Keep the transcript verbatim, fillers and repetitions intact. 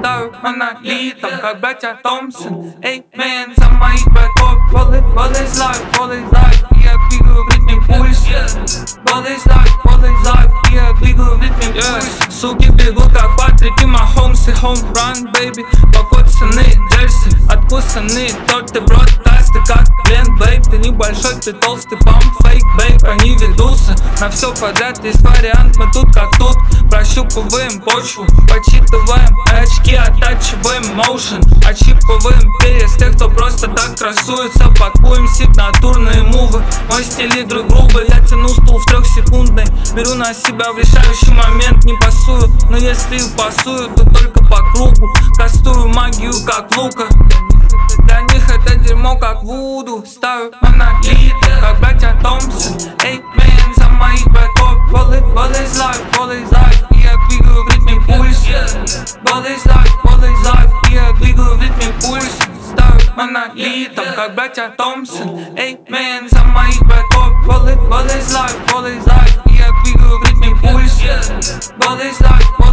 ставлю монолитом, как братья Томпсон. Эй, мэн, за моих братов. All is life, all is life, я двигаю в ритме пульса. All is life, all is life, я двигаю в ритме пульса. Суки бегут как Патрик и Махомс и home run, baby. Покоцанные джерси, откусанные торты, брод, тасты, как Глен Бейк. Ты небольшой, ты толстый, пам, фейк, бейк. Они ведутся на все подряд, есть вариант, мы тут как тут. Прощупываем почву, подсчитываем очки, оттачиваем моушен. Отщипываем перья с тех, кто просто так красуется. Пакуем сигнатурные мувы, мой стиль игры грубый. Я тяну стул в трехсекундной, беру на себя в решающий момент. Не пасую, но если и пасую, то только по кругу. Кастую магию, как лука. Для них это дерьмо, как вуду. Ставлю монолиты, как братья Томпсон. Эй, мэн, за моих братов. All is life, all is life, я двигаю в ритме пульса. All is life, all is life, я двигаю в ритме пульса. Ставлю монолитом, как братья Томпсон. Эй, мэн, за моих братов. All is life, all is life, я двигаю в ритме пульса. All is life,